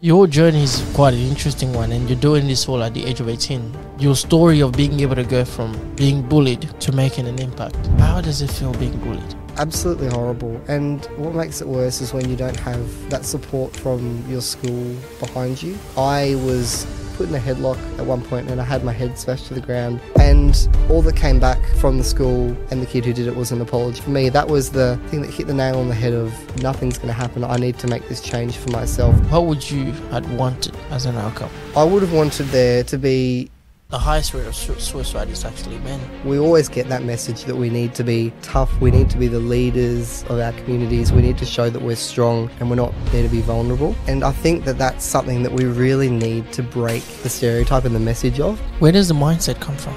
Your journey is quite an interesting one, and you're doing this all at the age of 18. Your story of being able to go from being bullied to making an impact. How does it feel being bullied? Absolutely horrible. And what makes it worse is when you don't have that support from your school behind you. I was put in a headlock at one point and I had my head smashed to the ground, and all that came back from the school and the kid who did it was an apology. For me, that was the thing that hit the nail on the head of nothing's going to happen. I need to make this change for myself. What would you have wanted as an outcome? I would have wanted there to be... The highest rate of suicide is actually men. We always get that message that we need to be tough, we need to be the leaders of our communities, we need to show that we're strong and we're not there to be vulnerable. And I think that that's something that we really need to break the stereotype and the message of. Where does the mindset come from?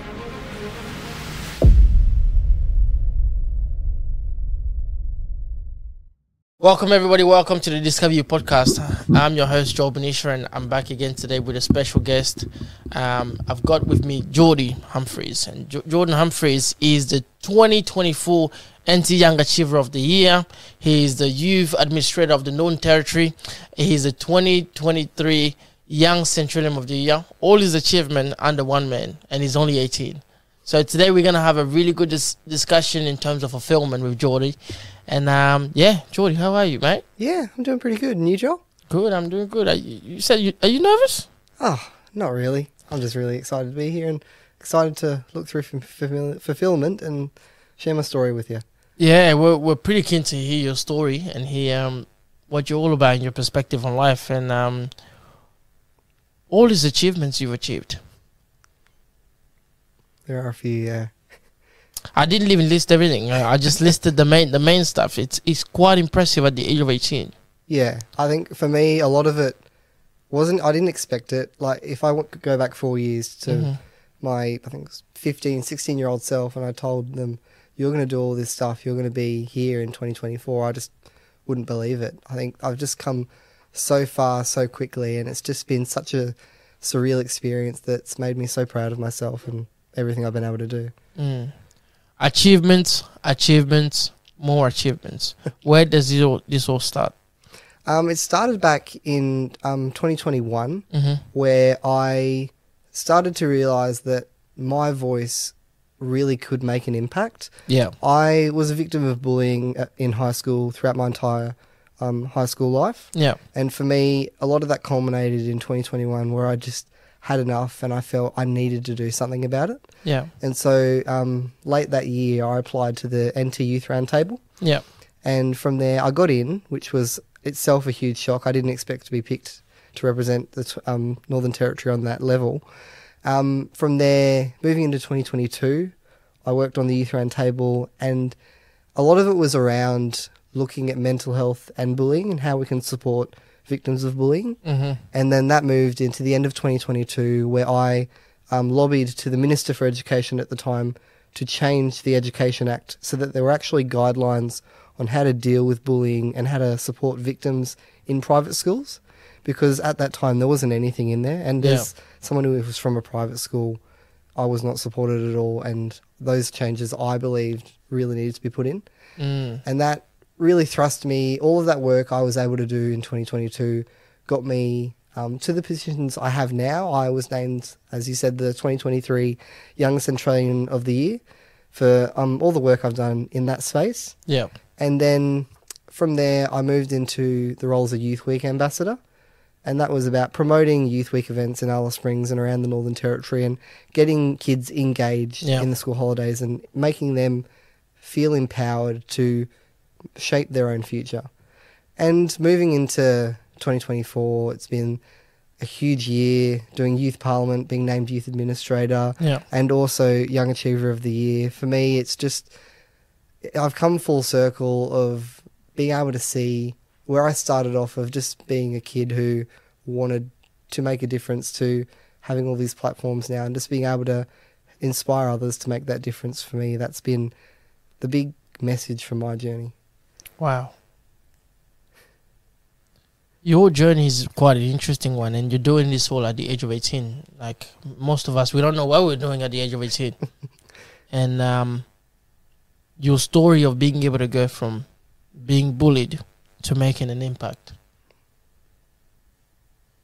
Welcome everybody, welcome to the Discover You podcast. I'm your host Joel Benisha, and I'm back again today with a special guest. I've got with me Jordy Humphreys, and Jordan Humphreys is the 2024 NT Young Achiever of the Year. He is the Youth Administrator of the Northern Territory. He is the 2023 Young Centralium of the Year. All his achievement under one man, and he's only 18. So today we're going to have a really good discussion in terms of fulfillment with Jordy. And Jordy, how are you, mate? Yeah, I'm doing pretty good. And you, Joel? Good, I'm doing good. You said, are you nervous? Oh, not really. I'm just really excited to be here and excited to look through fulfillment and share my story with you. Yeah, we're pretty keen to hear your story and hear what you're all about and your perspective on life and all these achievements you've achieved. There are a few, yeah. I didn't even list everything. I just listed the main stuff. It's quite impressive at the age of 18. Yeah, I think for me, a lot of it I didn't expect it. Like, if I go back 4 years to my, I think it was 15, 16-year-old self, and I told them, you're going to do all this stuff, you're going to be here in 2024, I just wouldn't believe it. I think I've just come so far so quickly, and it's just been such a surreal experience that's made me so proud of myself and everything I've been able to do. Achievements, more achievements. Where does this all start? It started back in 2021, where I started to realise that my voice really could make an impact. Yeah. I was a victim of bullying in high school throughout my entire high school life. Yeah. And for me, a lot of that culminated in 2021, where I just had enough and I felt I needed to do something about it. Yeah. And so late that year, I applied to the NT Youth Roundtable. Yeah. And from there, I got in, which was itself a huge shock. I didn't expect to be picked to represent the Northern Territory on that level. From there, moving into 2022, I worked on the Youth Roundtable, and a lot of it was around looking at mental health and bullying and how we can support victims of bullying. And then that moved into the end of 2022, where I lobbied to the Minister for Education at the time to change the Education Act so that there were actually guidelines on how to deal with bullying and how to support victims in private schools, because at that time there wasn't anything in there, and as someone who was from a private school, I was not supported at all, and those changes I believed really needed to be put in. And that really thrust me, all of that work I was able to do in 2022 got me to the positions I have now. I was named, as you said, the 2023 Young Centralian of the Year for all the work I've done in that space. Yeah. And then from there, I moved into the role as a Youth Week ambassador. And that was about promoting Youth Week events in Alice Springs and around the Northern Territory and getting kids engaged in the school holidays and making them feel empowered to shape their own future. And moving into 2024, it's been a huge year doing Youth Parliament, being named Youth Administrator, and also Young Achiever of the Year. For me, it's just, I've come full circle of being able to see where I started off of just being a kid who wanted to make a difference to having all these platforms now and just being able to inspire others to make that difference. For me, that's been the big message from my journey. Wow. Your journey is quite an interesting one, and you're doing this all at the age of 18. Like most of us, we don't know what we're doing at the age of 18. And your story of being able to go from being bullied to making an impact.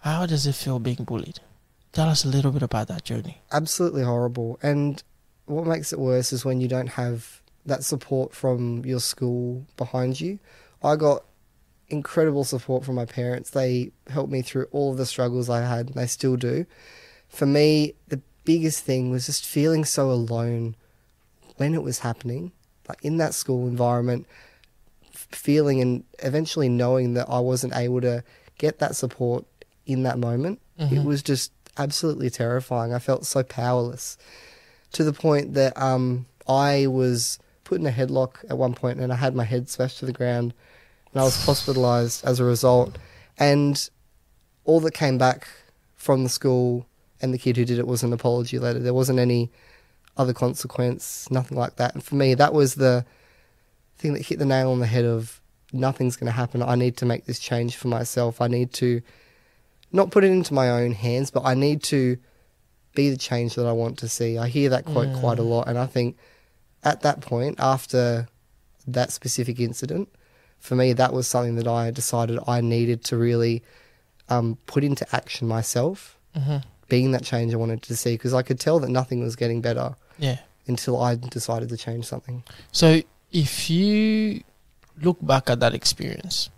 How does it feel being bullied? Tell us a little bit about that journey. Absolutely horrible. And what makes it worse is when you don't have that support from your school behind you. I got incredible support from my parents. They helped me through all of the struggles I had, and they still do. For me, the biggest thing was just feeling so alone when it was happening, like in that school environment, feeling and eventually knowing that I wasn't able to get that support in that moment. It was just absolutely terrifying. I felt so powerless to the point that I was put in a headlock at one point and I had my head smashed to the ground and I was hospitalised as a result. And all that came back from the school and the kid who did it was an apology letter. There wasn't any other consequence, nothing like that. And for me, that was the thing that hit the nail on the head of nothing's going to happen. I need to make this change for myself. I need to not put it into my own hands, but I need to be the change that I want to see. I hear that quote quite a lot. And I think at that point, after that specific incident, for me, that was something that I decided I needed to really put into action myself, being that change I wanted to see, because I could tell that nothing was getting better until I decided to change something. So if you look back at that experience,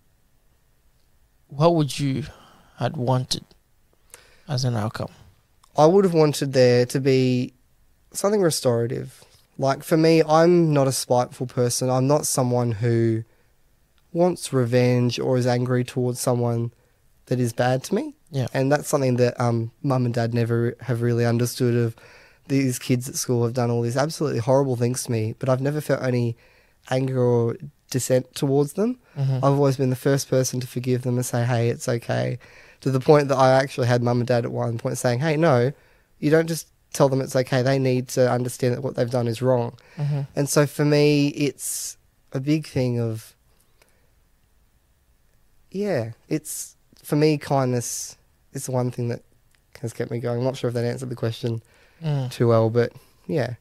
what would you had wanted as an outcome? I would have wanted there to be something restorative. Like for me, I'm not a spiteful person. I'm not someone who wants revenge or is angry towards someone that is bad to me. Yeah. And that's something that mum and dad never have really understood. Of these kids at school have done all these absolutely horrible things to me, but I've never felt any anger or dissent towards them. I've always been the first person to forgive them and say, hey, it's okay. To the point that I actually had mum and dad at one point saying, hey, no, you don't just tell them it's okay. They need to understand that what they've done is wrong. And so for me, it's a big thing of, it's, for me, kindness is the one thing that has kept me going. I'm not sure if that answered the question too well, but yeah.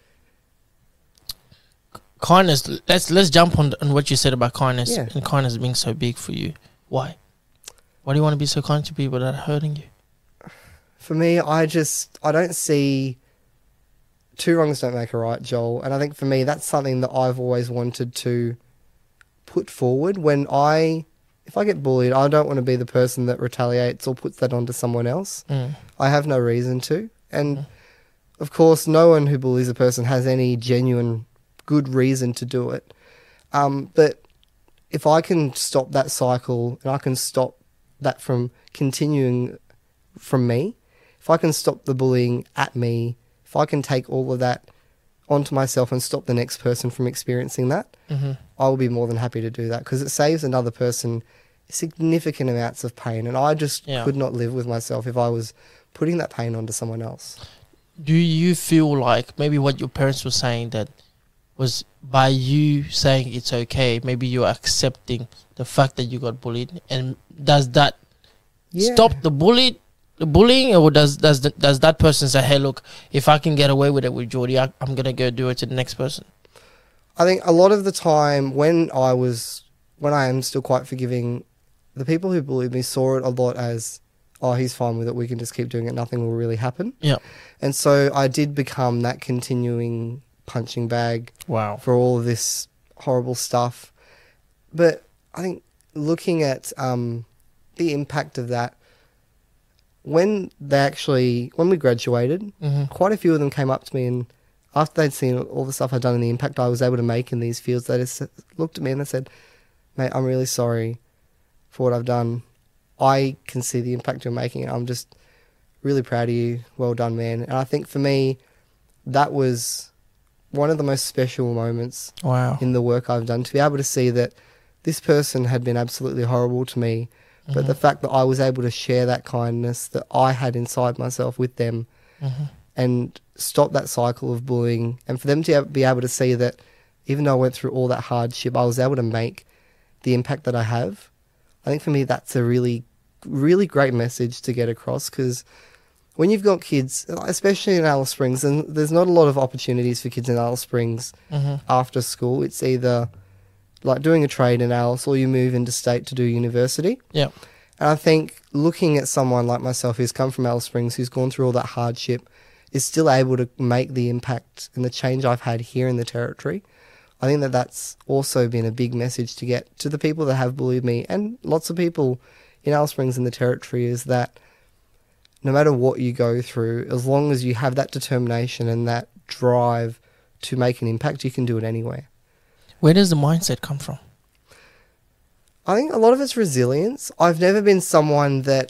Kindness, let's jump on what you said about kindness and kindness being so big for you. Why? Why do you want to be so kind to people that are hurting you? For me, I don't see two wrongs don't make a right, Joel. And I think for me, that's something that I've always wanted to put forward. If I get bullied, I don't want to be the person that retaliates or puts that onto someone else. I have no reason to. And of course, no one who bullies a person has any genuine good reason to do it. But if I can stop that cycle and I can stop that from continuing from me, if I can stop the bullying at me, if I can take all of that onto myself and stop the next person from experiencing that, I will be more than happy to do that, because it saves another person significant amounts of pain, and I just could not live with myself if I was putting that pain onto someone else. Do you feel like maybe what your parents were saying, that was by you saying it's okay, maybe you're accepting the fact that you got bullied, and does that stop the bullying, or does that person say, hey, look, if I can get away with it with Geordie, I'm going to go do it to the next person? I think a lot of the time when I am still quite forgiving, the people who bullied me saw it a lot as, oh, he's fine with it, we can just keep doing it, nothing will really happen. Yeah. And so I did become that continuing punching bag for all of this horrible stuff. But I think looking at the impact of that, when we graduated, quite a few of them came up to me, and after they'd seen all the stuff I'd done and the impact I was able to make in these fields, they just looked at me and they said, mate, I'm really sorry for what I've done. I can see the impact you're making, and I'm just really proud of you. Well done, man. And I think for me, that was one of the most special moments in the work I've done, to be able to see that this person had been absolutely horrible to me, but the fact that I was able to share that kindness that I had inside myself with them and stop that cycle of bullying, and for them to be able to see that even though I went through all that hardship, I was able to make the impact that I have. I think for me, that's a really, really great message to get across, because when you've got kids, especially in Alice Springs, and there's not a lot of opportunities for kids in Alice Springs after school. It's either like doing a trade in Alice, or you move interstate to do university. Yeah. And I think looking at someone like myself who's come from Alice Springs, who's gone through all that hardship, is still able to make the impact and the change I've had here in the Territory. I think that that's also been a big message to get to the people that have bullied me, and lots of people in Alice Springs and the Territory, is that no matter what you go through, as long as you have that determination and that drive to make an impact, you can do it anywhere. Where does the mindset come from? I think a lot of it's resilience. I've never been someone that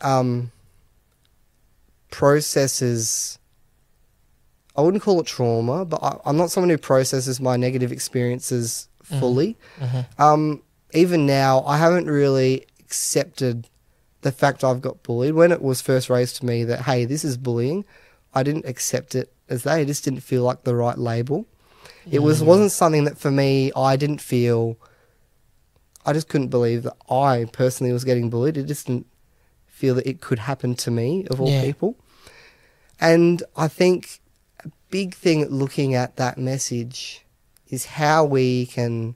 processes, I wouldn't call it trauma, but I'm not someone who processes my negative experiences fully. Even now, I haven't really accepted the fact I've got bullied. When it was first raised to me that, hey, this is bullying, I didn't accept it as that. It just didn't feel like the right label. It wasn't something that for me, I just couldn't believe that I personally was getting bullied. It just didn't feel that it could happen to me, of all people. And I think a big thing at looking at that message is how we can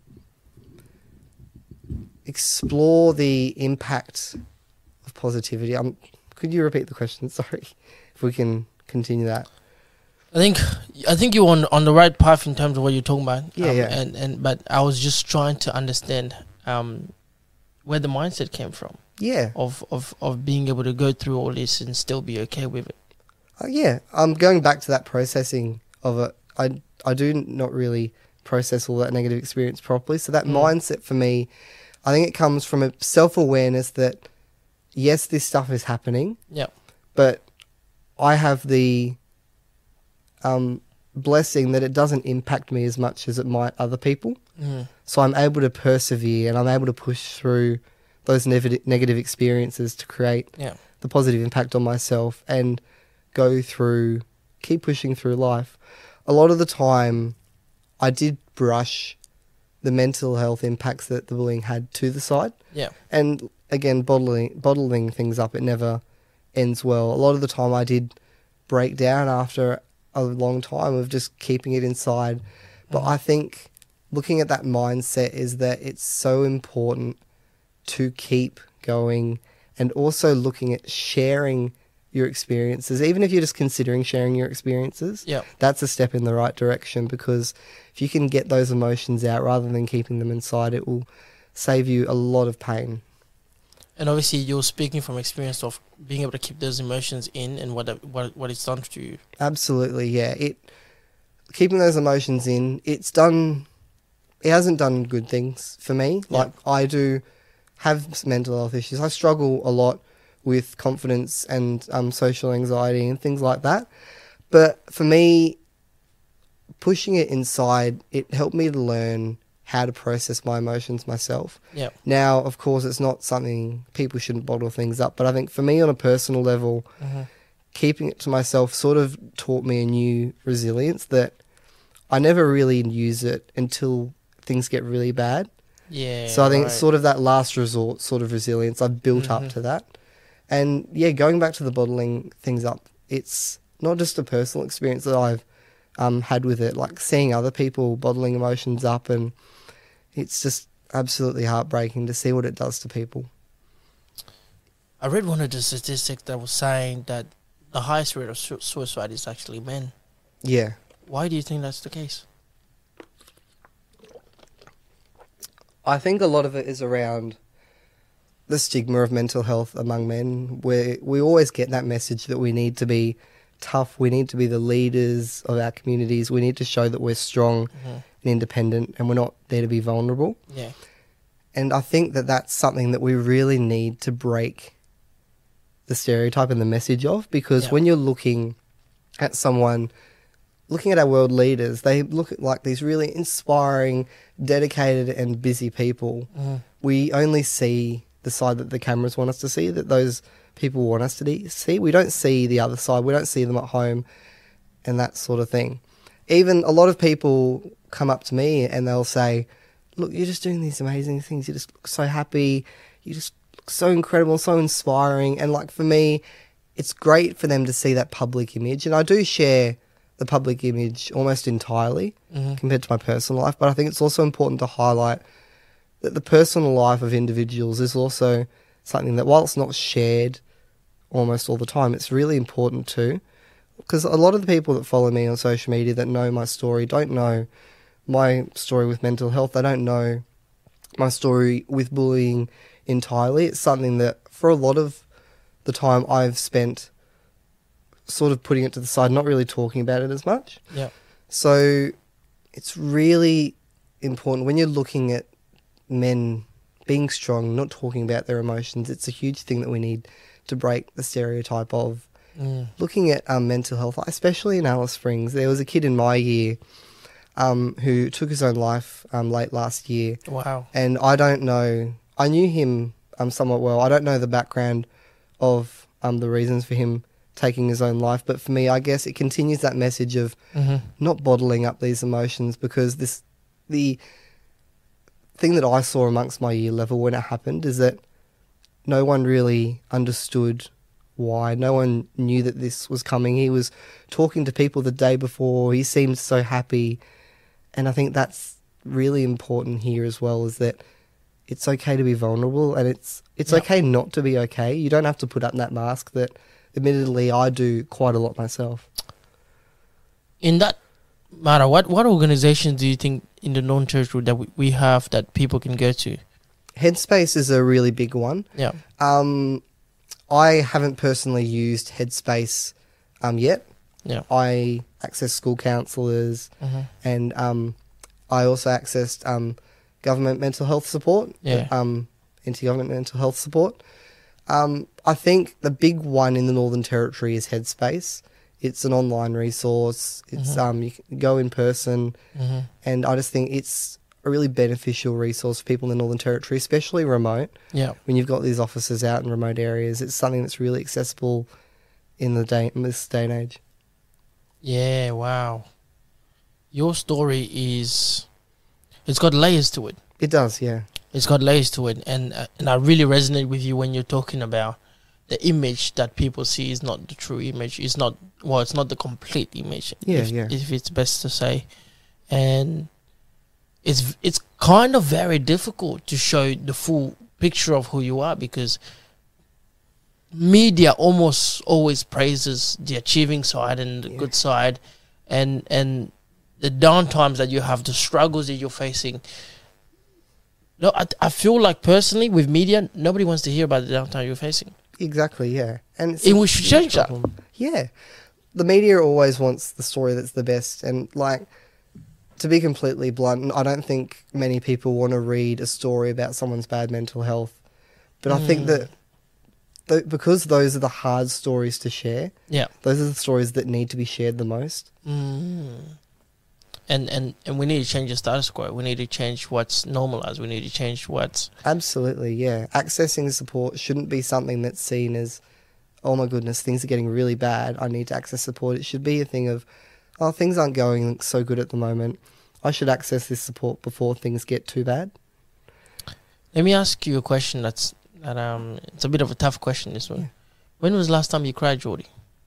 explore the impact of positivity. Could you repeat the question? Sorry, if we can continue that. I think you're on the right path in terms of what you're talking about. Yeah. But I was just trying to understand where the mindset came from. Yeah. Of being able to go through all this and still be okay with it. Going back to that processing of it, I do not really process all that negative experience properly. So that mindset for me, I think it comes from a self-awareness that, yes, this stuff is happening. Yeah. But I have the blessing that it doesn't impact me as much as it might other people. So I'm able to persevere and I'm able to push through those negative experiences to create the positive impact on myself and keep pushing through life. A lot of the time I did brush the mental health impacts that the bullying had to the side. Yeah. And again, bottling things up, it never ends well. A lot of the time I did break down after a long time of just keeping it inside. But I think looking at that mindset is that it's so important to keep going, and also looking at sharing your experiences. Even if you're just considering sharing your experiences, that's a step in the right direction, because if you can get those emotions out rather than keeping them inside, it will save you a lot of pain. And obviously you're speaking from experience of being able to keep those emotions in and what it's done to you. Absolutely, yeah. Keeping those emotions in, it hasn't done good things for me. Like, I do have mental health issues. I struggle a lot with confidence and social anxiety and things like that. But for me, pushing it inside, it helped me to learn how to process my emotions myself. Yeah. Now, of course, it's not something, people shouldn't bottle things up, but I think for me on a personal level, keeping it to myself sort of taught me a new resilience that I never really use it until things get really bad. Yeah. So I think it's sort of that last resort sort of resilience. I've built up to that. And yeah, going back to the bottling things up, it's not just a personal experience that I've had with it, like seeing other people bottling emotions up, and it's just absolutely heartbreaking to see what it does to people. I read one of the statistics that was saying that the highest rate of suicide is actually men. Yeah. Why do you think that's the case? I think a lot of it is around the stigma of mental health among men, where we always get that message that we need to be tough, we need to be the leaders of our communities, we need to show that we're strong and independent, and we're not there to be vulnerable. Yeah. And I think that that's something that we really need to break the stereotype and the message of, because when you're looking at someone, looking at our world leaders, they look like these really inspiring, dedicated and busy people. We only see the side that the cameras want us to see, that those people want us to see. We don't see the other side. We don't see them at home and that sort of thing. Even a lot of people come up to me and they'll say, look, you're just doing these amazing things. You just look so happy. You just look so incredible, so inspiring. And like, for me, it's great for them to see that public image. And I do share the public image almost entirely compared to my personal life. But I think it's also important to highlight that the personal life of individuals is also something that, while it's not shared almost all the time, it's really important too. Because a lot of the people that follow me on social media that know my story don't know my story with mental health. They don't know my story with bullying entirely. It's something that for a lot of the time I've spent sort of putting it to the side, not really talking about it as much. Yeah. So it's really important when you're looking at men being strong, not talking about their emotions. It's a huge thing that we need to break the stereotype of. Looking at mental health, especially in Alice Springs. There was a kid in my year who took his own life late last year. Wow. And I don't know, I knew him somewhat well. I don't know the background of the reasons for him taking his own life, but for me, I guess it continues that message of not bottling up these emotions, because the thing that I saw amongst my year level when it happened is that no one really understood why. No one knew that this was coming. He was talking to people the day before. He seemed so happy. And I think that's really important here as well, is that it's okay to be vulnerable, and it's okay not to be okay. You don't have to put up that mask that, admittedly, I do quite a lot myself. In that matter, what organizations do you think in the Northern Territory that we have that people can go to? Headspace is a really big one. Yeah. I haven't personally used Headspace yet. Yeah. I access school counsellors, and I also accessed government mental health support. Yeah. Intergovernment mental health support. I think the big one in the Northern Territory is Headspace. It's an online resource. It's you can go in person, and I just think it's a really beneficial resource for people in the Northern Territory, especially remote. Yeah. When you've got these offices out in remote areas, it's something that's really accessible in this day and age. Yeah, wow. Your story it's got layers to it. It does, yeah. It's got layers to it, and I really resonate with you when you're talking about the image that people see is not the true image. It's not the complete image. If it's best to say, and it's kind of very difficult to show the full picture of who you are, because media almost always praises the achieving side and the good side, and the downtimes that you have, the struggles that you're facing. No, I feel like personally with media, nobody wants to hear about the downtime you're facing. Exactly, yeah. And we should change that. Yeah. The media always wants the story that's the best, and like, to be completely blunt, I don't think many people want to read a story about someone's bad mental health. But I think that because those are the hard stories to share, those are the stories that need to be shared the most. And we need to change the status quo. We need to change what's normalized. We need to change what's... Absolutely, yeah. Accessing support shouldn't be something that's seen as, oh my goodness, things are getting really bad, I need to access support. It should be a thing of, oh, things aren't going so good at the moment, I should access this support before things get too bad. Let me ask you a question it's a bit of a tough question, this one. Yeah. When was the last time you cried, Geordie?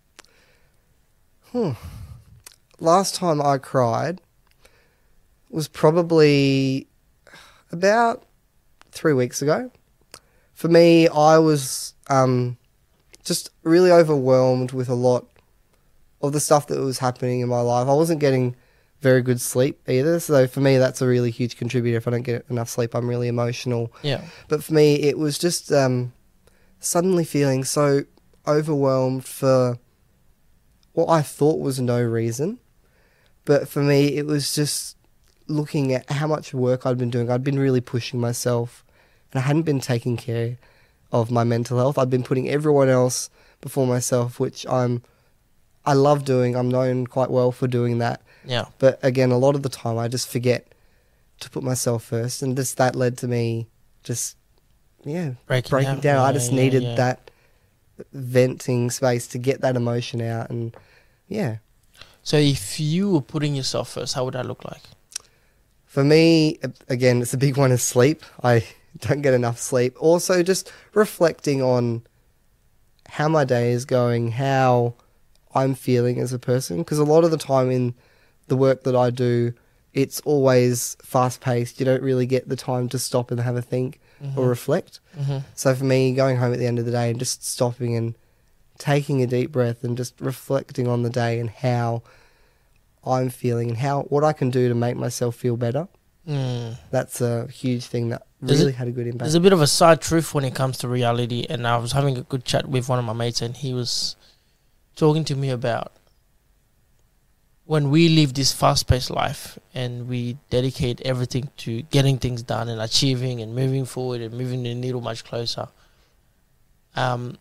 Last time I cried was probably about 3 weeks ago. For me, I was just really overwhelmed with a lot of the stuff that was happening in my life. I wasn't getting very good sleep either, so for me that's a really huge contributor. If I don't get enough sleep, I'm really emotional. Yeah. But for me, it was just suddenly feeling so overwhelmed for what I thought was no reason. But for me, it was just looking at how much work I'd been doing. I'd been really pushing myself, and I hadn't been taking care of my mental health. I'd been putting everyone else before myself, which I love doing. I'm known quite well for doing that. Yeah. But again, a lot of the time I just forget to put myself first, and just that led to me just breaking down. I just needed that venting space to get that emotion out, and So if you were putting yourself first, how would that look like? For me, again, it's a big one, is sleep. I don't get enough sleep. Also, just reflecting on how my day is going, how I'm feeling as a person, because a lot of the time in the work that I do, it's always fast paced. You don't really get the time to stop and have a think or reflect. So for me, going home at the end of the day and just stopping and taking a deep breath and just reflecting on the day and how I'm feeling and what I can do to make myself feel better. That's a huge thing that really had a good impact. There's a bit of a side truth when it comes to reality, and I was having a good chat with one of my mates, and he was talking to me about when we live this fast-paced life and we dedicate everything to getting things done and achieving and moving forward and moving the needle much closer. The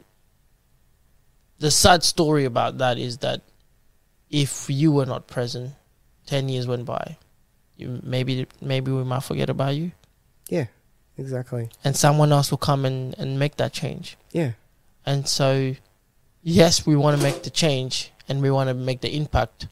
sad story about that is that if you were not present, 10 years went by, maybe we might forget about you. Yeah, exactly. And someone else will come and make that change. Yeah. And so, yes, we want to make the change and we want to make the impact,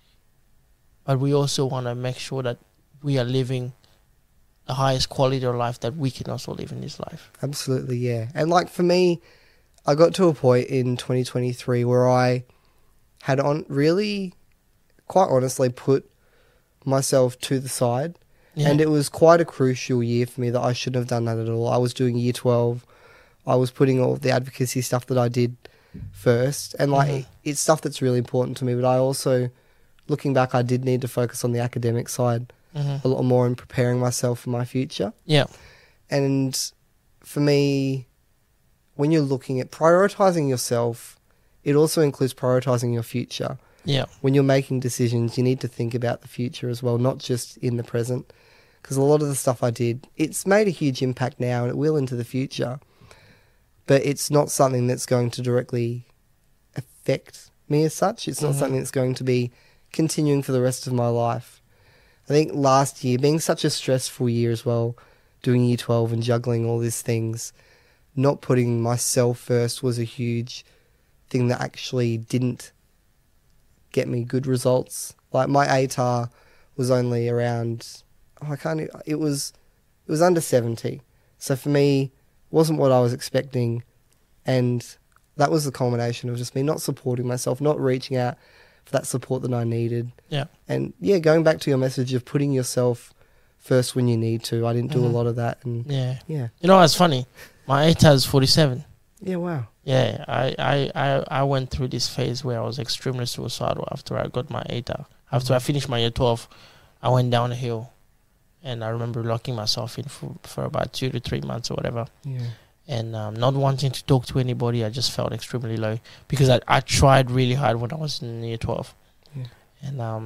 but we also want to make sure that we are living the highest quality of life that we can also live in this life. Absolutely, yeah. And like for me, I got to a point in 2023 where I had really, quite honestly, put myself to the side. Yeah. And it was quite a crucial year for me that I shouldn't have done that at all. I was doing year 12. I was putting all the advocacy stuff that I did first. And like it's stuff that's really important to me. But I also, looking back, I did need to focus on the academic side a lot more in preparing myself for my future. Yeah. And for me, when you're looking at prioritising yourself, it also includes prioritising your future. Yeah. When you're making decisions, you need to think about the future as well, not just in the present. Because a lot of the stuff I did, it's made a huge impact now and it will into the future. But it's not something that's going to directly affect me as such. It's not something that's going to be continuing for the rest of my life. I think last year, being such a stressful year as well, doing year 12 and juggling all these things, not putting myself first was a huge thing that actually didn't get me good results. Like my ATAR was only around, it was under 70. So for me, it wasn't what I was expecting. And that was the culmination of just me not supporting myself, not reaching out for that support that I needed. Yeah. And yeah, going back to your message of putting yourself first when you need to. I didn't do a lot of that. And yeah. Yeah. You know what's funny? My ATAR is 47. Yeah, wow. Yeah, I went through this phase where I was extremely suicidal after I got my ATAR. After I finished my year 12, I went down a hill. And I remember locking myself in for about 2 to 3 months or whatever. Yeah. And not wanting to talk to anybody. I just felt extremely low because I tried really hard when I was in year 12. Yeah.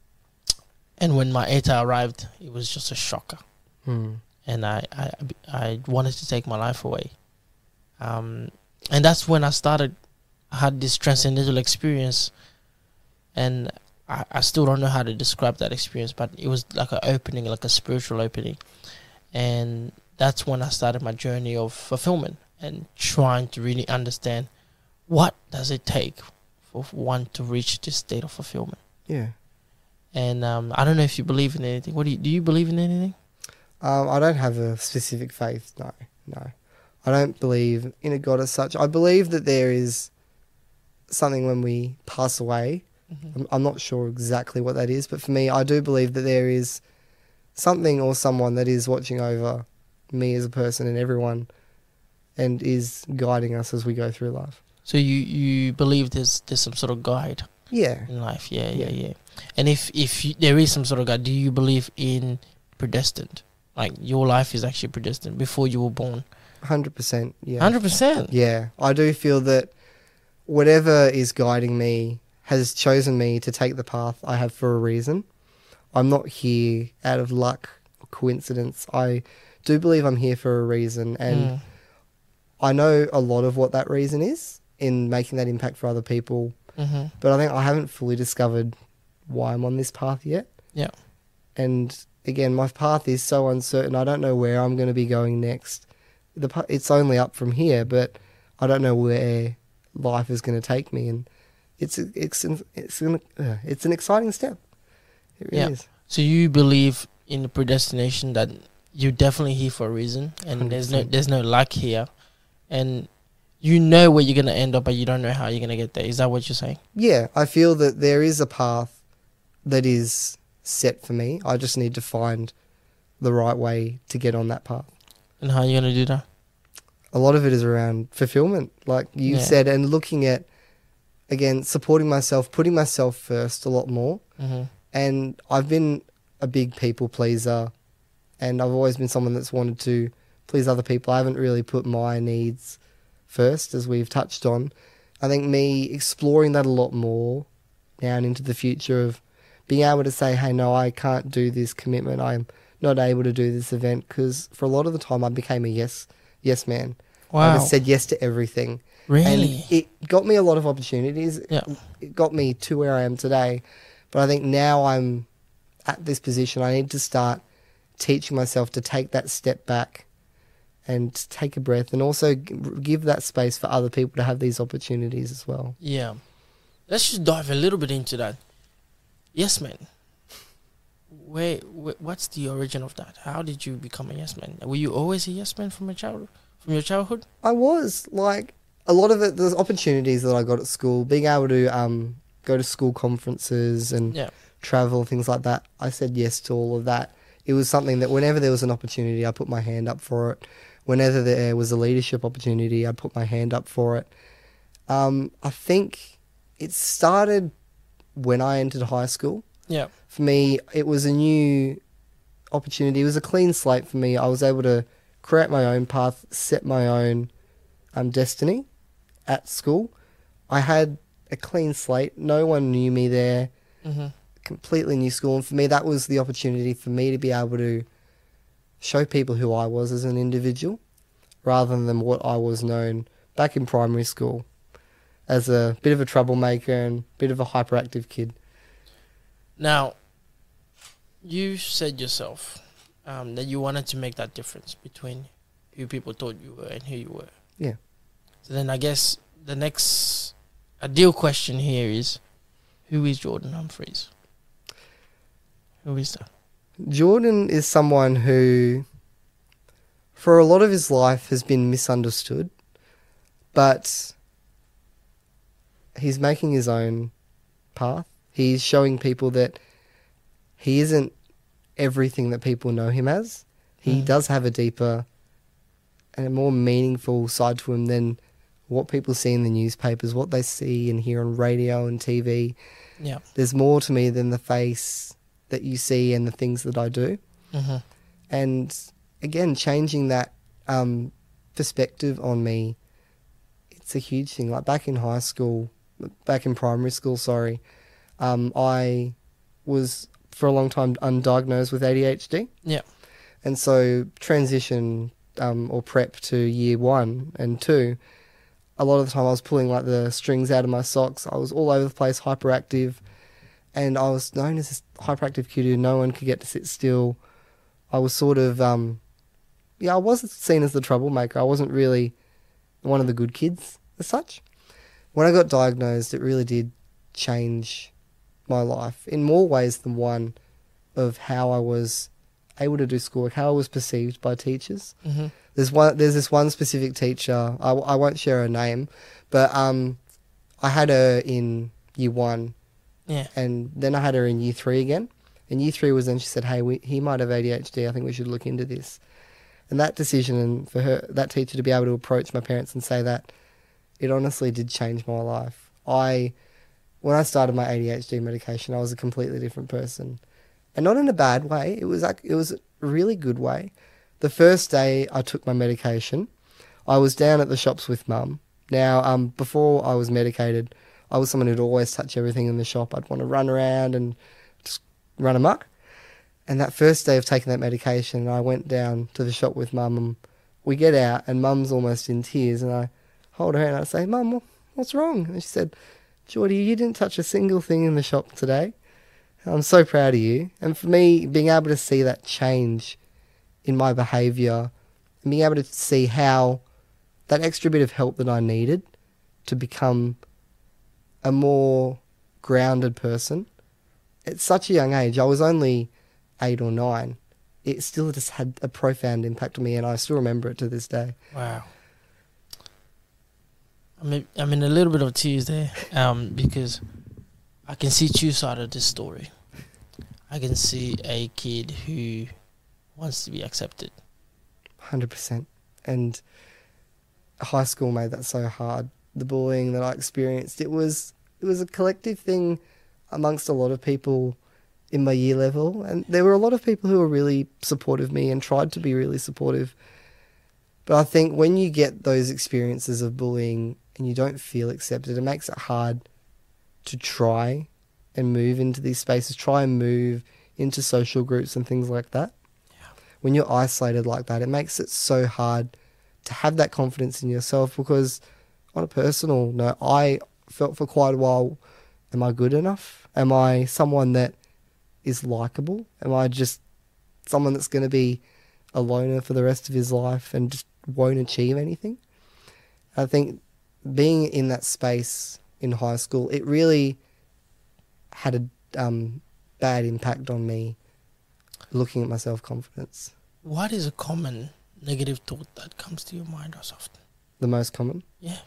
And when my ATAR arrived, it was just a shocker. And I wanted to take my life away. And that's when I had this transcendental experience. And I still don't know how to describe that experience, but it was like an opening, like a spiritual opening. And that's when I started my journey of fulfillment and trying to really understand what does it take for one to reach this state of fulfillment. Yeah. And I don't know if you believe in anything. Do you believe in anything? I don't have a specific faith, no. I don't believe in a God as such. I believe that there is something when we pass away. I'm not sure exactly what that is, but for me, I do believe that there is something or someone that is watching over me as a person and everyone and is guiding us as we go through life. So you believe there's some sort of guide in life? Yeah. And if there is some sort of guide, do you believe in predestined? Like your life is actually predestined before you were born? 100%, yeah. 100%? Yeah. I do feel that whatever is guiding me has chosen me to take the path I have for a reason. I'm not here out of luck or coincidence. I do believe I'm here for a reason, and I know a lot of what that reason is in making that impact for other people, but I think I haven't fully discovered why I'm on this path yet. Yeah. And again, my path is so uncertain. I don't know where I'm going to be going next. It's only up from here, but I don't know where life is going to take me, and it's an exciting step. It really is. So you believe in the predestination, that you're definitely here for a reason, and 100%. there's no luck here, and you know where you're going to end up, but you don't know how you're going to get there. Is that what you're saying? Yeah, I feel that there is a path that is set for me. I just need to find the right way to get on that path. And how are you going to do that? A lot of it is around fulfillment, like you said, and looking at, again, supporting myself, putting myself first a lot more. Mm-hmm. And I've been a big people pleaser, and I've always been someone that's wanted to please other people. I haven't really put my needs first, as we've touched on. I think me exploring that a lot more now and into the future of being able to say, hey, no, I can't do this commitment. I'm not able to do this event, because for a lot of the time I became a yes man. Wow. I just said yes to everything. Really? And it got me a lot of opportunities. Yeah. It got me to where I am today. But I think now I'm at this position, I need to start teaching myself to take that step back and take a breath, and also give that space for other people to have these opportunities as well. Yeah. Let's just dive a little bit into that. Yes man. What's the origin of that? How did you become a yes man? Were you always a yes man from your childhood? I was, like, a lot of it, there's opportunities that I got at school, being able to go to school conferences and travel, things like that. I said yes to all of that. It was something that whenever there was an opportunity, I put my hand up for it. Whenever there was a leadership opportunity, I'd put my hand up for it. I think it started when I entered high school. Yeah. For me, it was a new opportunity. It was a clean slate for me. I was able to create my own path, set my own destiny at school. I had a clean slate. No one knew me there. Mm-hmm. Completely new school. And for me, that was the opportunity for me to be able to show people who I was as an individual, rather than what I was known back in primary school as a bit of a troublemaker and a bit of a hyperactive kid. Now, you said yourself that you wanted to make that difference between who people thought you were and who you were. Yeah. So then I guess the next ideal question here is, who is Jordan Humphreys? Who is that? Jordan is someone who, for a lot of his life, has been misunderstood, but he's making his own path. He's showing people that he isn't everything that people know him as. He does have a deeper and a more meaningful side to him than what people see in the newspapers, what they see and hear on radio and TV. Yeah. There's more to me than the face that you see and the things that I do. Mm-hmm. And again, changing that perspective on me, it's a huge thing. Like back in primary school, I was for a long time undiagnosed with ADHD. Yeah. And so transition or prep to year 1 and 2, a lot of the time I was pulling like the strings out of my socks. I was all over the place, hyperactive. And I was known as this hyperactive kid who no one could get to sit still. I was sort of, I wasn't seen as the troublemaker. I wasn't really one of the good kids as such. When I got diagnosed, it really did change my life in more ways than one, of how I was able to do schoolwork, how I was perceived by teachers. Mm-hmm. There's this one specific teacher, I won't share her name, but I had her in year 1. Yeah. And then I had her in year 3 again. And year 3 was then she said, hey, he might have ADHD. I think we should look into this. And that decision, and for her, that teacher to be able to approach my parents and say that, it honestly did change my life. When I started my ADHD medication, I was a completely different person. And not in a bad way. It was a really good way. The first day I took my medication, I was down at the shops with Mum. Now, before I was medicated, I was someone who'd always touch everything in the shop. I'd want to run around and just run amok. And that first day of taking that medication, I went down to the shop with Mum, and we get out and Mum's almost in tears, and I hold her hand and I say, Mum, what's wrong? And she said, Geordie, you didn't touch a single thing in the shop today. I'm so proud of you. And for me, being able to see that change in my behaviour and being able to see how that extra bit of help that I needed to become a more grounded person at such a young age. I was only 8 or 9. It still just had a profound impact on me, and I still remember it to this day. Wow. I'm in a little bit of tears there, because I can see two sides of this story. I can see a kid who wants to be accepted. 100%. And high school made that so hard. The bullying that I experienced, it was a collective thing amongst a lot of people in my year level, and there were a lot of people who were really supportive of me and tried to be really supportive. But I think when you get those experiences of bullying and you don't feel accepted, it makes it hard to try and move into these spaces, try and move into social groups and things like that. Yeah. When you're isolated like that, it makes it so hard to have that confidence in yourself, because on a personal note, I felt for quite a while, am I good enough? Am I someone that is likable? Am I just someone that's going to be a loner for the rest of his life and just won't achieve anything? I think being in that space in high school, it really had a bad impact on me looking at my self-confidence. What is a common negative thought that comes to your mind as often? The most common? Yeah.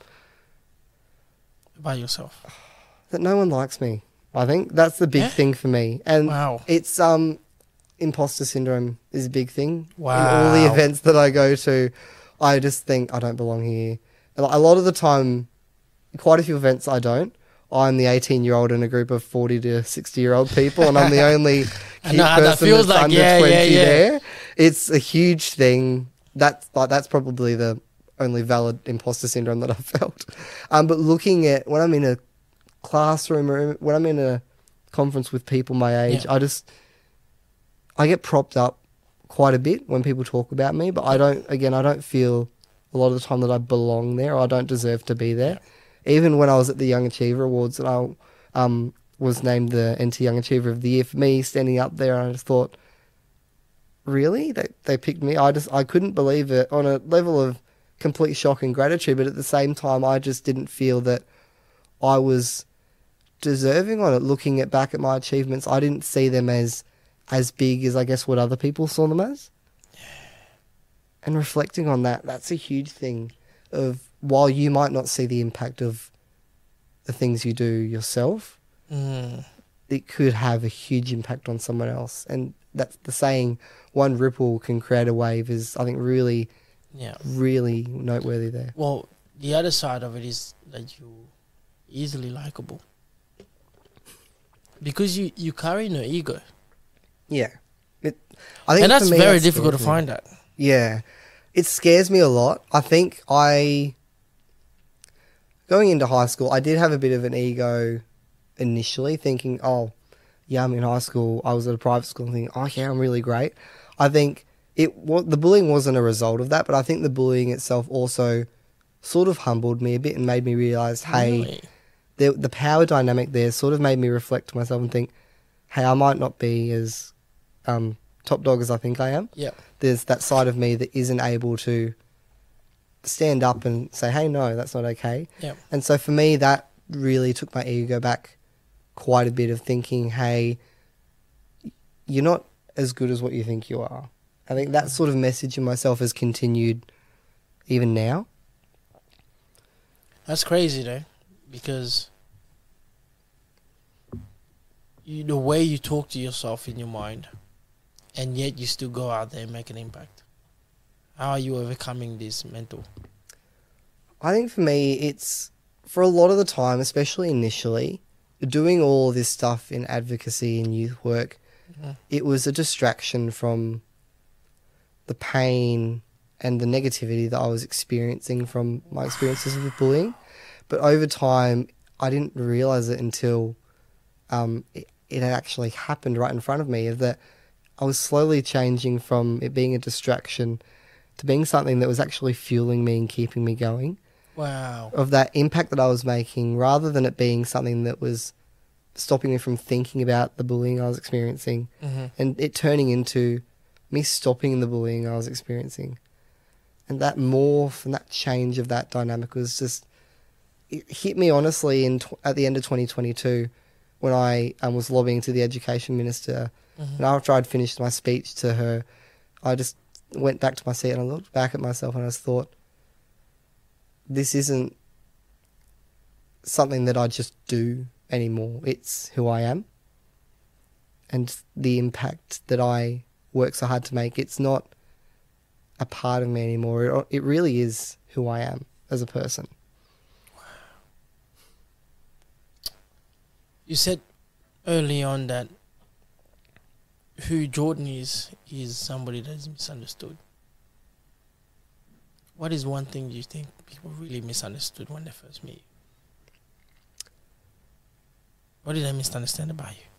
About yourself. That no one likes me. I think that's the big thing for me. And wow. It's imposter syndrome is a big thing. Wow. In all the events that I go to, I just think I don't belong here. A lot of the time, quite a few events I don't. I'm the 18-year-old in a group of 40 to 60-year-old people, and I'm the only cute person that's like, under 20 there. It's a huge thing. That's probably the only valid imposter syndrome that I've felt. But looking at when I'm in a classroom or when I'm in a conference with people my age, I get propped up quite a bit when people talk about me, but I don't feel a lot of the time that I belong there, or I don't deserve to be there. Even when I was at the Young Achiever Awards and I was named the NT Young Achiever of the Year, for me, standing up there, I just thought, really? They picked me? I couldn't believe it, on a level of complete shock and gratitude, but at the same time, I just didn't feel that I was deserving on it. Looking back at my achievements, I didn't see them as big as I guess what other people saw them as. And reflecting on that, that's a huge thing of, while you might not see the impact of the things you do yourself, it could have a huge impact on someone else. And that's the saying, one ripple can create a wave, is, I think, really, really noteworthy there. Well, the other side of it is that you're easily likable. Because you carry no ego. Yeah. I think and that's very difficult to find out. Yeah. It scares me a lot. I think going into high school, I did have a bit of an ego initially, thinking, oh, yeah, I'm in high school. I was at a private school and thinking, oh, yeah, I'm really great. I think the bullying wasn't a result of that, but I think the bullying itself also sort of humbled me a bit and made me realise, hey, the power dynamic there sort of made me reflect to myself and think, hey, I might not be as top dog as I think I am. Yeah. There's that side of me that isn't able to stand up and say, hey, no, that's not okay. Yeah. And so for me, that really took my ego back quite a bit, of thinking, hey, you're not as good as what you think you are. I think that sort of message in myself has continued even now. That's crazy, though, because the way you talk to yourself in your mind, and yet you still go out there and make an impact. How are you overcoming this mental? I think for me, it's, for a lot of the time, especially initially, doing all this stuff in advocacy and youth work, it was a distraction from the pain and the negativity that I was experiencing from my experiences with bullying. But over time, I didn't realise it until it had actually happened right in front of me, that I was slowly changing from it being a distraction to being something that was actually fueling me and keeping me going. Wow. Of that impact that I was making, rather than it being something that was stopping me from thinking about the bullying I was experiencing, and it turning into me stopping the bullying I was experiencing. And that morph and that change of that dynamic was just, it hit me honestly at the end of 2022 when I was lobbying to the Education Minister. And after I'd finished my speech to her, I just went back to my seat and I looked back at myself and I just thought, this isn't something that I just do anymore. It's who I am. and the impact that I work so hard to make. It's not a part of me anymore. It really is who I am as a person. You said early on that who Jordan is somebody that is misunderstood. What is one thing you think people really misunderstood when they first meet you? What did they misunderstand about you?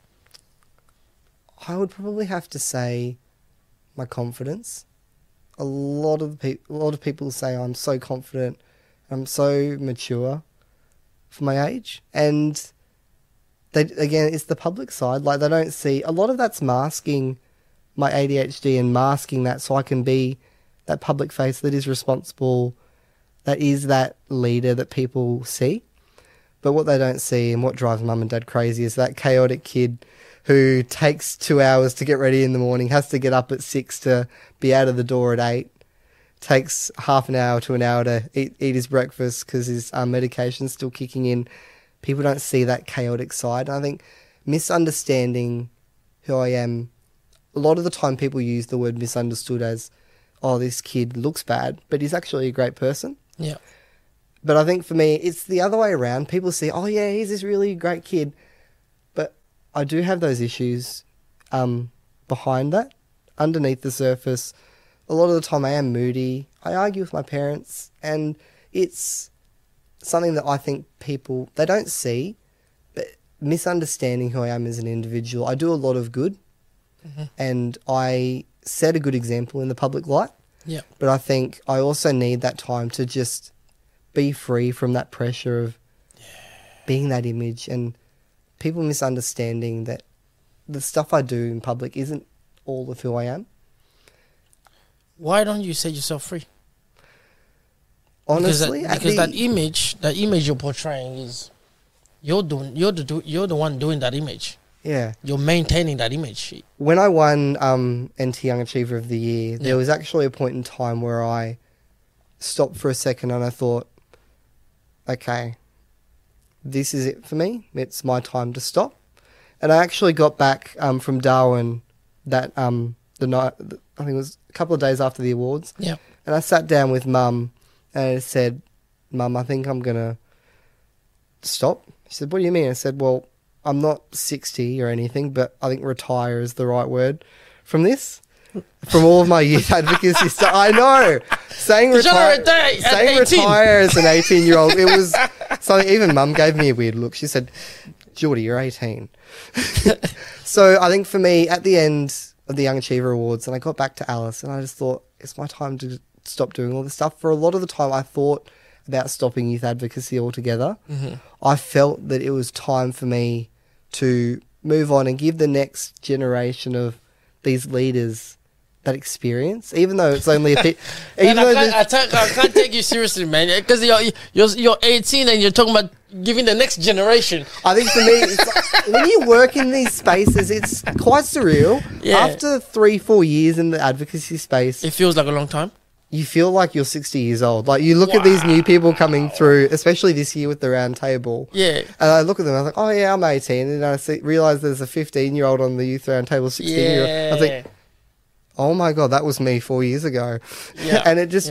I would probably have to say my confidence. A lot of people say I'm so confident, I'm so mature for my age, and again, it's the public side. Like, they don't see, a lot of that's masking my ADHD and masking that so I can be that public face that is responsible, that is that leader that people see. But what they don't see and what drives mum and dad crazy is that chaotic kid who takes 2 hours to get ready in the morning, has to get up at 6 to be out of the door at 8, takes half an hour to an hour to eat his breakfast because his medication's still kicking in. People don't see that chaotic side. And I think misunderstanding who I am, a lot of the time people use the word misunderstood as, oh, this kid looks bad, but he's actually a great person. Yeah. But I think for me, it's the other way around. People see, oh yeah, he's this really great kid. But I do have those issues behind that, underneath the surface. A lot of the time I am moody. I argue with my parents, and it's something that I think people, they don't see, but misunderstanding who I am as an individual. I do a lot of good, and I set a good example in the public light. Yeah. But I think I also need that time to just be free from that pressure of being that image, and people misunderstanding that the stuff I do in public isn't all of who I am. Why don't you set yourself free? Honestly, because that image you're portraying is you're the one doing that image. Yeah. You're maintaining that image. When I won NT Young Achiever of the Year, there was actually a point in time where I stopped for a second and I thought, okay, this is it for me. It's my time to stop. And I actually got back from Darwin that the night, I think it was a couple of days after the awards. Yeah. And I sat down with Mum and I said, Mum, I think I'm going to stop. She said, what do you mean? I said, well, I'm not 60 or anything, but I think retire is the right word from this. From all of my youth advocacy stuff. I know. Saying retire as an 18-year-old, it was something, even Mum gave me a weird look. She said, Geordie, you're 18. So I think for me, at the end of the Young Achiever Awards, and I got back to Alice, and I just thought, it's my time to stop doing all this stuff. For a lot of the time, I thought about stopping youth advocacy altogether. I felt that it was time for me to move on and give the next generation of these leaders that experience, even though it's only a bit. I can't take you seriously, man, because you're 18 and you're talking about giving the next generation. I think for me, it's like, when you work in these spaces, it's quite surreal. Yeah. After 3-4 years in the advocacy space, It feels like a long time. you feel like you're 60 years old. Like, you look at these new people coming through, especially this year with the round table. Yeah. And I look at them, I was like, oh yeah, I'm 18. And then I realise there's a 15-year-old on the youth round table, 16-year-old. I was like, oh my God, that was me 4 years ago. Yeah. And it just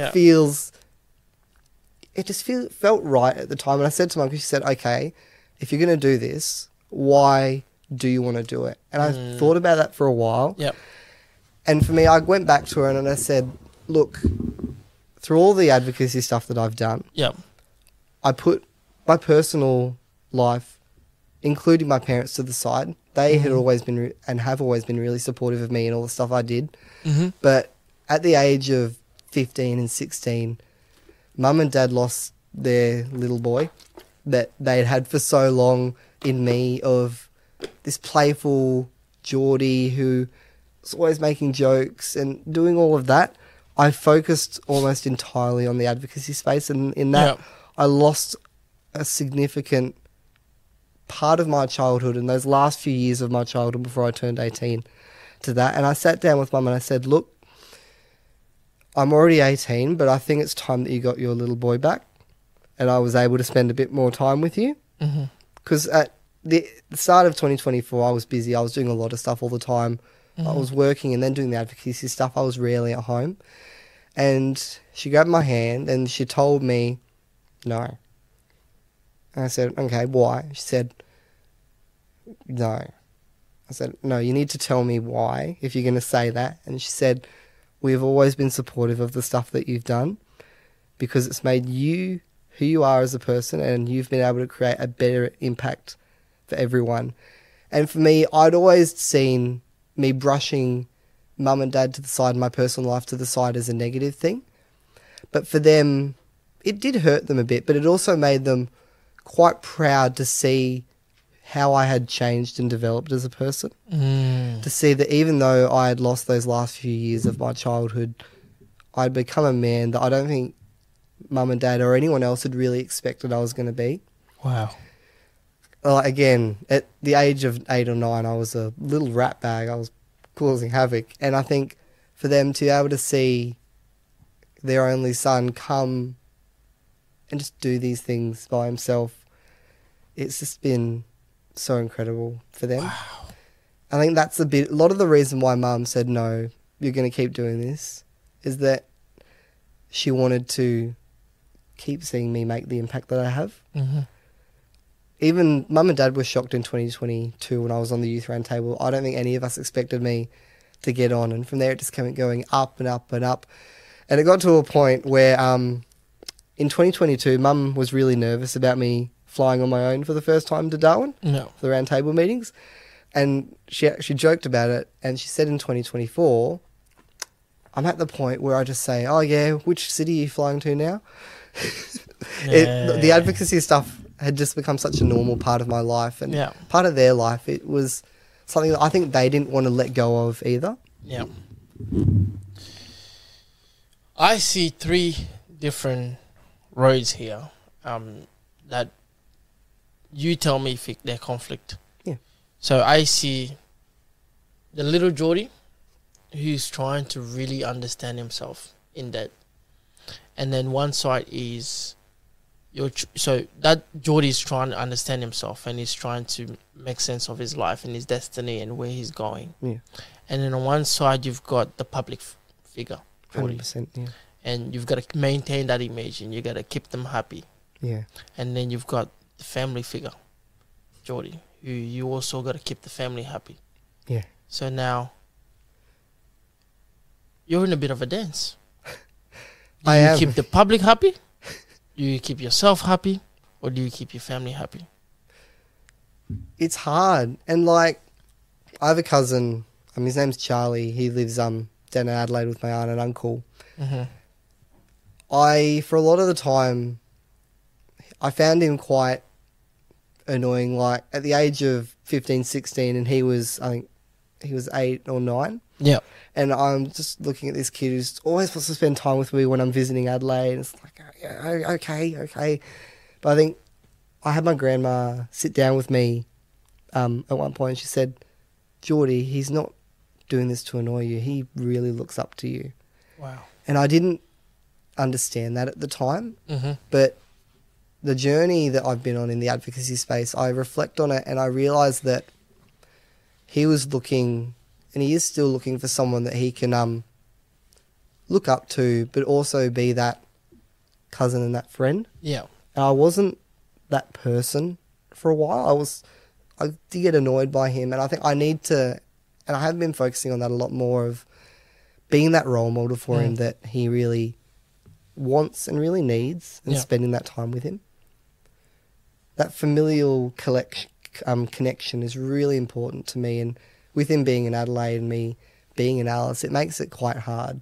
felt right at the time. And I said to Mum, because she said, okay, if you're going to do this, why do you want to do it? And I thought about that for a while. Yep. And for me, I went back to her and I said, look, through all the advocacy stuff that I've done, Yep. I put my personal life, including my parents, to the side. They had always been and have always been really supportive of me and all the stuff I did. But at the age of 15 and 16, Mum and Dad lost their little boy that they'd had for so long in me, of this playful Geordie who was always making jokes and doing all of that. I focused almost entirely on the advocacy space, and in that I lost a significant part of my childhood and those last few years of my childhood before I turned 18 to that. And I sat down with Mum and I said, look, I'm already 18, but I think it's time that you got your little boy back and I was able to spend a bit more time with you. Because at the start of 2024, I was busy. I was doing a lot of stuff all the time. I was working and then doing the advocacy stuff. I was rarely at home. And she grabbed my hand and she told me, no. And I said, okay, why? She said, no. I said, no, you need to tell me why if you're going to say that. And she said, we've always been supportive of the stuff that you've done because it's made you who you are as a person and you've been able to create a better impact for everyone. And for me, I'd always seen me brushing mum and dad to the side and my personal life to the side as a negative thing. But for them, it did hurt them a bit, but it also made them quite proud to see how I had changed and developed as a person. To see that even though I had lost those last few years of my childhood, I'd become a man that I don't think mum and dad or anyone else had really expected I was going to be. Wow. Again, at the age of 8 or 9, I was a little rat bag. I was causing havoc. And I think for them to be able to see their only son come and just do these things by himself, it's just been so incredible for them. Wow. I think that's a lot of the reason why mum said, no, you're going to keep doing this, is that she wanted to keep seeing me make the impact that I have. Mm-hmm. Even mum and dad were shocked in 2022 when I was on the youth roundtable. I don't think any of us expected me to get on. And from there, it just kept going up and up and up. And it got to a point where in 2022, mum was really nervous about me flying on my own for the first time to Darwin for the roundtable meetings. And she joked about it. And she said in 2024, I'm at the point where I just say, oh, yeah, which city are you flying to now? The advocacy stuff had just become such a normal part of my life and part of their life. It was something that I think they didn't want to let go of either. Yeah. I see 3 different roads here that you tell me if they're conflict. Yeah. So I see the little Geordie who's trying to really understand himself in that. And then one side is so that Geordie's trying to understand himself and he's trying to make sense of his life and his destiny and where he's going. Yeah. And then on one side you've got the public figure, Geordie. 100%, yeah. And you've got to maintain that image and you got to keep them happy. Yeah. And then you've got the family figure, Geordie, who you also got to keep the family happy. Yeah. So now you're in a bit of a dance. Do you keep the public happy? Do you keep yourself happy? Or do you keep your family happy? It's hard. And like, I have a cousin, his name's Charlie. He lives down in Adelaide with my aunt and uncle. Mm-hmm. For a lot of the time, I found him quite annoying. Like, at the age of 15, 16, and he was 8 or 9. Yeah. And I'm just looking at this kid who's always supposed to spend time with me when I'm visiting Adelaide. And it's like, okay. But I think I had my grandma sit down with me at one point and she said, Geordie, he's not doing this to annoy you. He really looks up to you. Wow. And I didn't understand that at the time. Mm-hmm. But the journey that I've been on in the advocacy space, I reflect on it and I realise that he was looking, and he is still looking for someone that he can look up to, but also be that cousin and that friend. Yeah. And I wasn't that person for a while. I did get annoyed by him, and I think I need to, and I have been focusing on that a lot more, of being that role model for him that he really wants and really needs, and spending that time with him. That familial connection is really important to me, and with him being in Adelaide and me being in Alice, it makes it quite hard.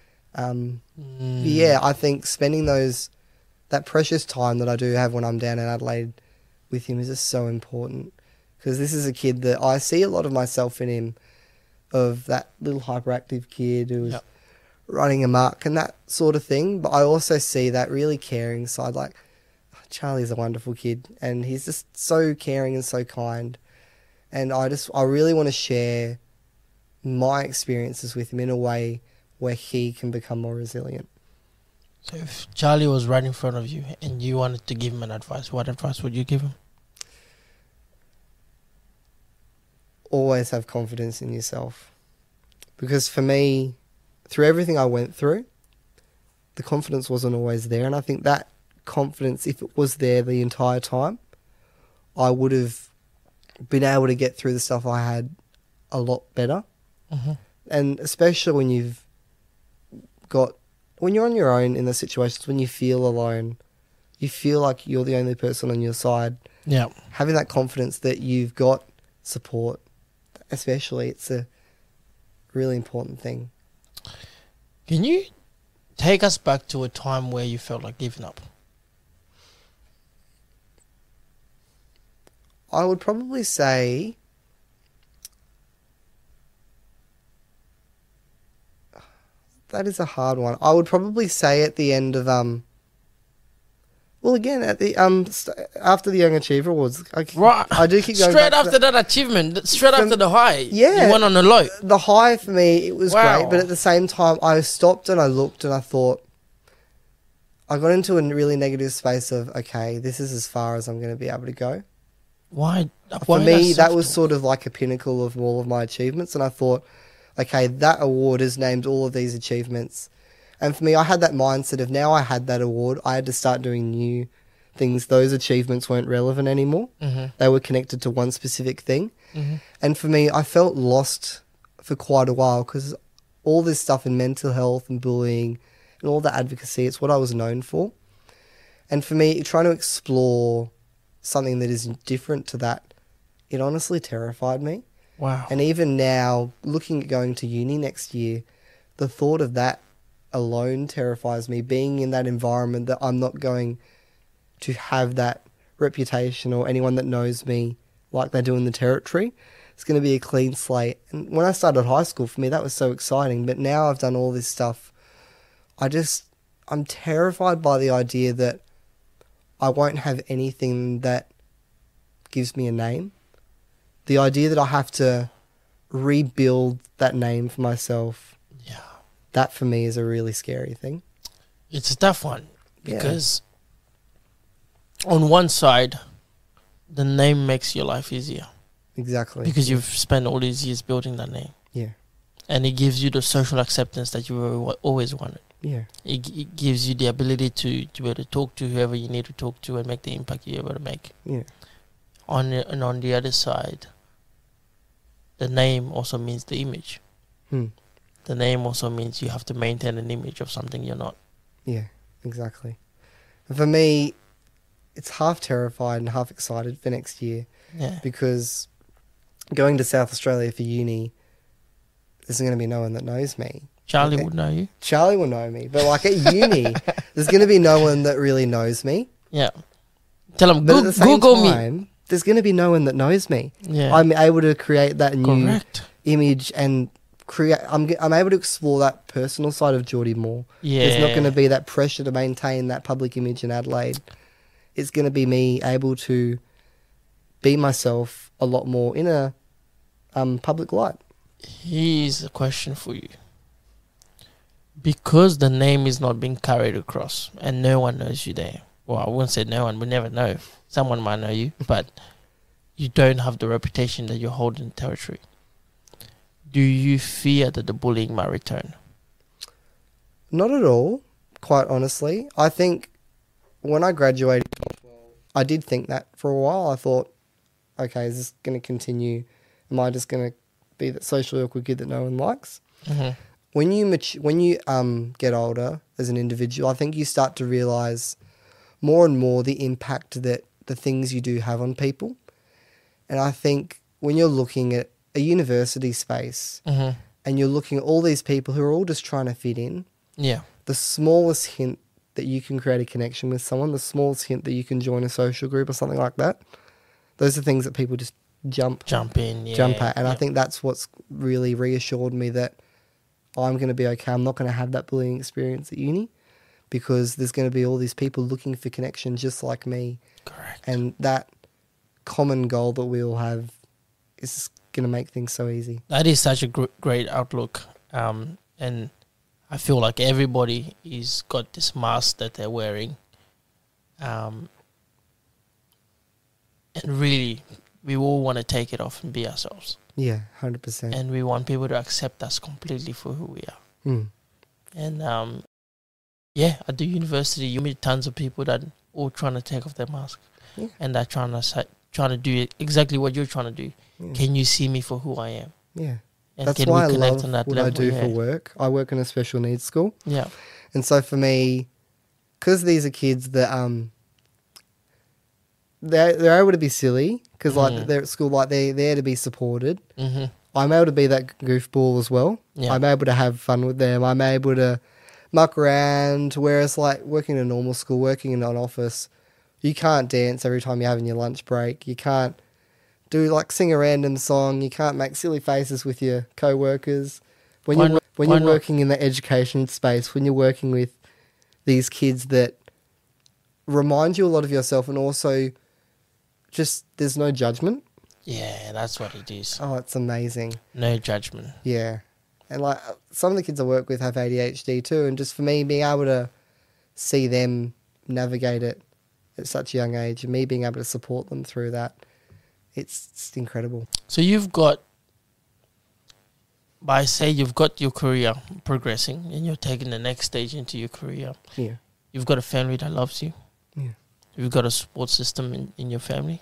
Yeah, I think spending that precious time that I do have when I'm down in Adelaide with him is just so important, because this is a kid that I see a lot of myself in him, of that little hyperactive kid who's running amok and that sort of thing. But I also see that really caring side, like, Charlie's a wonderful kid and he's just so caring and so kind. And I really want to share my experiences with him in a way where he can become more resilient. So if Charlie was right in front of you and you wanted to give him an advice, what advice would you give him? always have confidence in yourself. Because for me, through everything I went through, the confidence wasn't always there. And I think that confidence, if it was there the entire time, I would have been able to get through the stuff I had a lot better. Mm-hmm. And especially when when you're on your own in the situations, when you feel alone, you feel like you're the only person on your side. Yeah. Having that confidence that you've got support, especially, it's a really important thing. Can you take us back to a time where you felt like giving up? I would probably say that is a hard one. I would probably say at the end of well, again at the after the Young Achiever Awards, Right. I do keep going straight back to after that achievement, straight after the high. Yeah. You went on a low. the high for me. It was Wow. great, but at the same time, I stopped and I looked and I thought, I got into a really negative space of, okay, this is as far as I'm going to be able to go. Why? For me, that was soft? sort of like a pinnacle of all of my achievements. And I thought, okay, that award has named all of these achievements. And for me, I had that mindset of now I had that award, I had to start doing new things. Those achievements weren't relevant anymore. Mm-hmm. They were connected to one specific thing. Mm-hmm. And for me, I felt lost for quite a while because all this stuff in mental health and bullying and all the advocacy, it's what I was known for. And for me, trying to explore something that is different to that, it honestly terrified me. Wow. And even now, looking at going to uni next year, the thought of that alone terrifies me. Being in that environment that I'm not going to have that reputation or anyone that knows me like they do in the territory. It's going to be a clean slate. And when I started high school, for me, that was so exciting. But now I've done all this stuff. I'm terrified by the idea that I won't have anything that gives me a name. The idea that I have to rebuild that name for myself, Yeah. that for me is a really scary thing. It's a tough one Yeah. because on one side, the name makes your life easier Exactly. because you've spent all these years building that name. Yeah. And it gives you the social acceptance that you always wanted. Yeah. It gives you the ability to be able to talk to whoever you need to talk to and make the impact you're able to make. Yeah. On the other side, the name also means the image. The name also means you have to maintain an image of something you're not. Yeah, exactly. And for me, it's half terrified and half excited for next year Yeah. because going to South Australia for uni, there's going to be no one that knows me. Charlie Okay. would know you. Charlie will know me, but like at uni, there's going to be no one that really knows me. Yeah. Tell him, But at the same Google me. time, there's going to be no one that knows me. Yeah. I'm able to create that new Correct. image and create. I'm able to explore that personal side of Geordie more. Yeah. There's not going to be that pressure to maintain that public image in Adelaide. It's going to be me able to be myself a lot more in a public light. Here's a question for you. Because the name is not being carried across and no one knows you there. Well, I wouldn't say no one, we never know. Someone might know you, but you don't have the reputation that you hold in the territory. Do you fear that the bullying might return? Not at all, quite honestly. I think when I graduated, I did think that for a while. I thought, okay, is this going to continue? Am I just going to be that socially awkward kid that no one likes? Mm-hmm. When you get older as an individual, I think you start to realise more and more the impact that the things you do have on people. And I think when you're looking at a university space Mm-hmm. and you're looking at all these people who are all just trying to fit in, Yeah. the smallest hint that you can create a connection with someone, the smallest hint that you can join a social group or something like that, those are things that people just jump in, yeah. at. And I think that's what's really reassured me that I'm going to be okay. I'm not going to have that bullying experience at uni because there's going to be all these people looking for connection just like me. Correct. And that common goal that we all have is going to make things so easy. That is such a great outlook. And I feel like everybody is got this mask that they're wearing. And really, we all want to take it off and be ourselves. Yeah, 100%. And we want people to accept us completely for who we are. Mm. And yeah, at the university, you meet tons of people that all trying to take off their mask, and they're trying to do exactly what you're trying to do. Yeah. Can you see me for who I am? Yeah. And That's can why I we connect love on that what level? I do for work. I work in a special needs school. Yeah. And so for me, because these are kids that they're able to be silly because like they're at school, like they're there to be supported. Mm-hmm. I'm able to be that goofball as well. Yeah. I'm able to have fun with them. I'm able to muck around. Whereas like working in a normal school, working in an office, you can't dance every time you're having your lunch break. You can't sing a random song. You can't make silly faces with your co-workers. When you're working in the education space, when you're working with these kids that remind you a lot of yourself, and also just there's no judgment. Yeah, that's what it is. Oh, it's amazing. No judgment. Yeah. And like some of the kids I work with have ADHD too, and just for me being able to see them navigate it at such a young age and me being able to support them through that, it's incredible. So you've got your career progressing and you're taking the next stage into your career. Yeah. You've got a family that loves you. Yeah. You've got a support system in your family.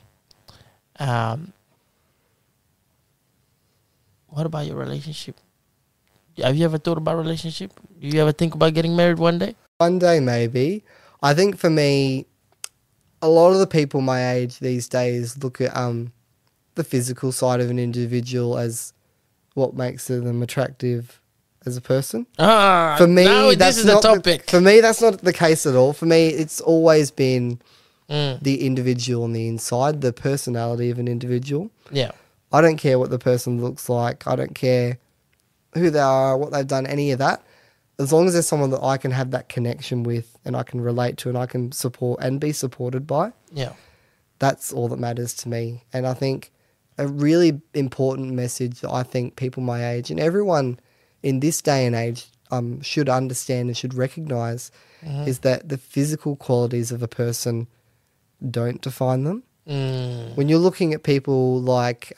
What about your relationship? Have you ever thought about relationship? Do you ever think about getting married one day? One day, maybe. I think for me, a lot of the people my age these days look at the physical side of an individual as what makes them attractive as a person. For me, this is the topic. For me, that's not the case at all. For me, it's always been the individual on the inside, the personality of an individual. Yeah. I don't care what the person looks like. I don't care who they are, what they've done, any of that. As long as there's someone that I can have that connection with and I can relate to and I can support and be supported by, Yeah. that's all that matters to me. And I think a really important message that I think people my age and everyone in this day and age should understand and should recognise is that the physical qualities of a person don't define them. When you're looking at people like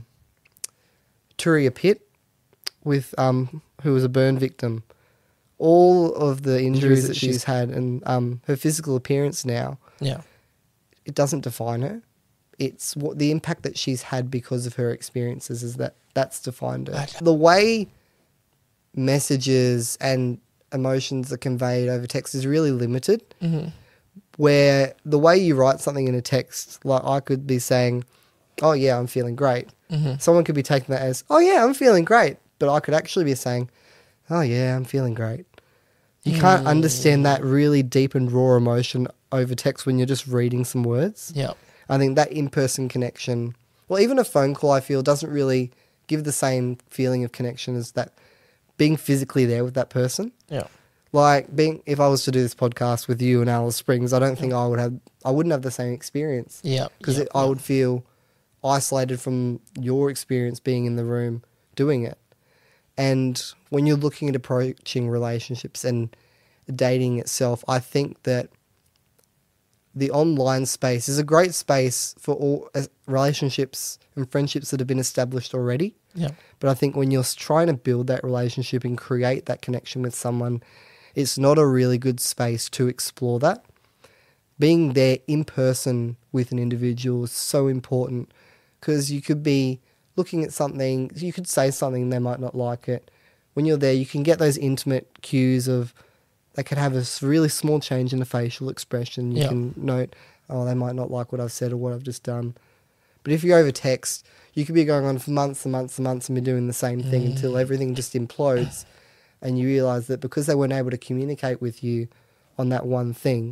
Turia Pitt, with who was a burn victim, all of the injuries that she's had and her physical appearance now, it doesn't define her. It's what the impact that she's had because of her experiences is that's defined her. The way messages and emotions are conveyed over text is really limited. Where the way you write something in a text, like I could be saying, "Oh yeah, I'm feeling great." Someone could be taking that as, "Oh yeah, I'm feeling great," but I could actually be saying, "Oh yeah, I'm feeling great." You can't understand that really deep and raw emotion over text when you're just reading some words. Yeah. I think that in-person connection, well, even a phone call, I feel doesn't really give the same feeling of connection as that being physically there with that person. Yeah. Like if I was to do this podcast with you in Alice Springs, I don't think I wouldn't have the same experience. Yeah. Because I would feel isolated from your experience being in the room doing it. And when you're looking at approaching relationships and dating itself, I think that the online space is a great space for all relationships and friendships that have been established already. Yeah. But I think when you're trying to build that relationship and create that connection with someone, it's not a really good space to explore that. Being there in person with an individual is so important because you could be looking at something, you could say something, they might not like it. When you're there, you can get those intimate cues of they could have a really small change in the facial expression. You can note, oh, they might not like what I've said or what I've just done. But if you're over text, you could be going on for months and months and months and be doing the same thing until everything just implodes. And you realise that because they weren't able to communicate with you on that one thing,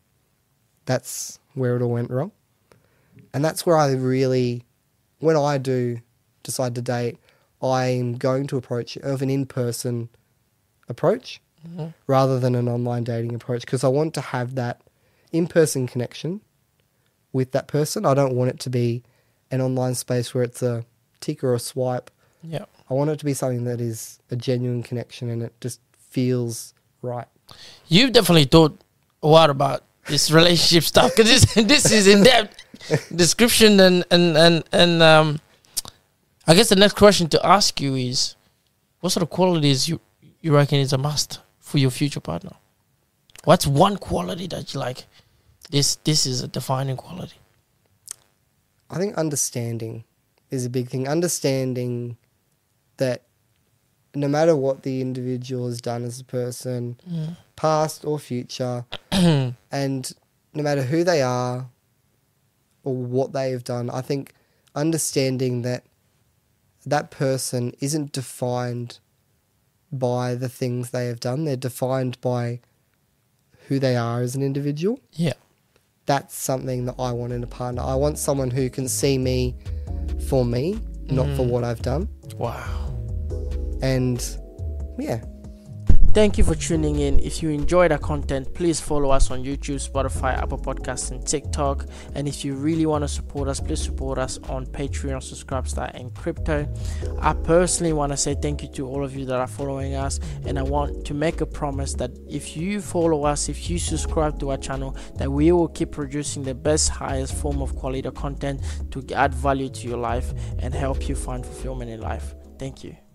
that's where it all went wrong. And that's where I really, when I do decide to date, I'm going to approach it of an in-person approach rather than an online dating approach because I want to have that in-person connection with that person. I don't want it to be an online space where it's a tick or a swipe. Yeah. I want it to be something that is a genuine connection and it just feels right. You've definitely thought a lot about this relationship stuff because this is in depth description and I guess the next question to ask you is, what sort of qualities you reckon is a must for your future partner? What's one quality that you like? This is a defining quality. I think understanding is a big thing. Understanding that no matter what the individual has done as a person, past or future, and no matter who they are or what they have done, I think understanding that that person isn't defined by the things they have done. They're defined by who they are as an individual. Yeah. That's something that I want in a partner. I want someone who can see me for me, not for what I've done. Wow. And yeah. Thank you for tuning in. If you enjoyed our content, please follow us on YouTube, Spotify, Apple Podcasts, and TikTok. And if you really want to support us, please support us on Patreon, Subscribestar, and Crypto. I personally want to say thank you to all of you that are following us. And I want to make a promise that if you follow us, if you subscribe to our channel, that we will keep producing the best, highest form of quality content to add value to your life and help you find fulfillment in life. Thank you.